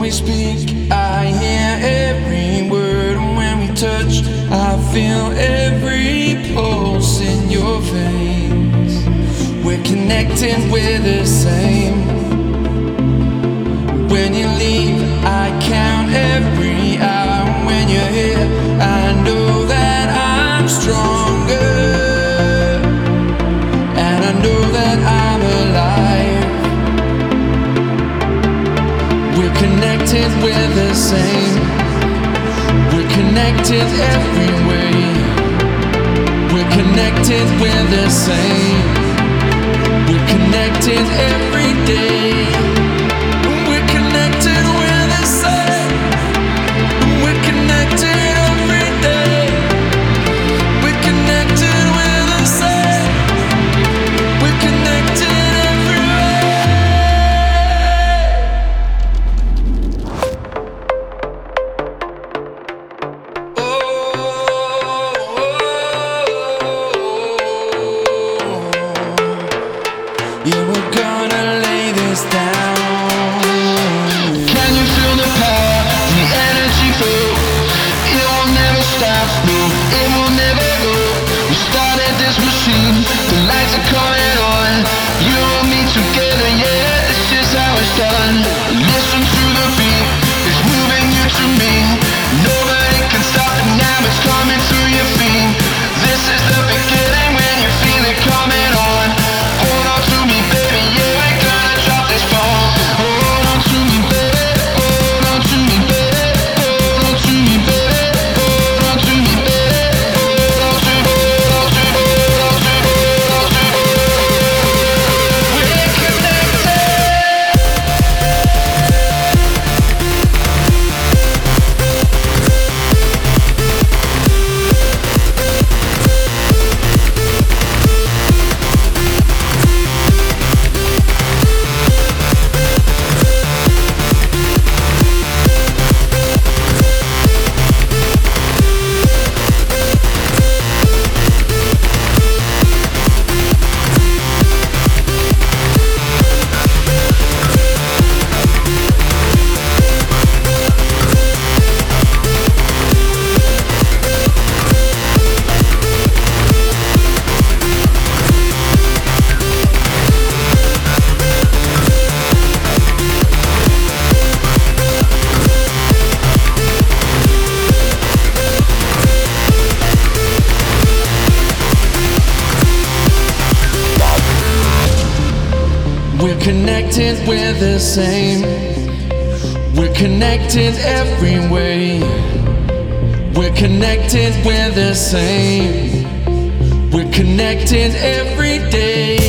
we speak, I hear every word. And when we touch, I feel every pulse in your veins. We're connected, we're the same. When you leave, I count every hour. When you're here, I know that I'm stronger, and I know that I'm alive. We're connected, we're the same. We're connected every way. We're connected, we're the same. We're connected every day. We're connected, we're the same. We're connected every day. We're connected, we're the same. We're connected every way. Oh, yeah, we're gonna lay this down. Can you feel the power, the energy flow? It will never stop, no, it will never go. We started this machine, the lights are coming on. You and me together, yeah, this is how it's done. Listen to the beat, it's moving you to me. Nobody can stop it now, it's coming through your feet. This is the beginning when you feel it coming on. Hold on to me, baby, yeah, we're gonna drop this bomb. Hold on to me, baby, hold on to me, baby, hold on to me, baby, hold on to me, baby, hold on to me, hold on to me, hold on to me, hold on to me. We're connected. We're connected, we're the same. We're connected every way. We're connected, we're the same. We're connected every day.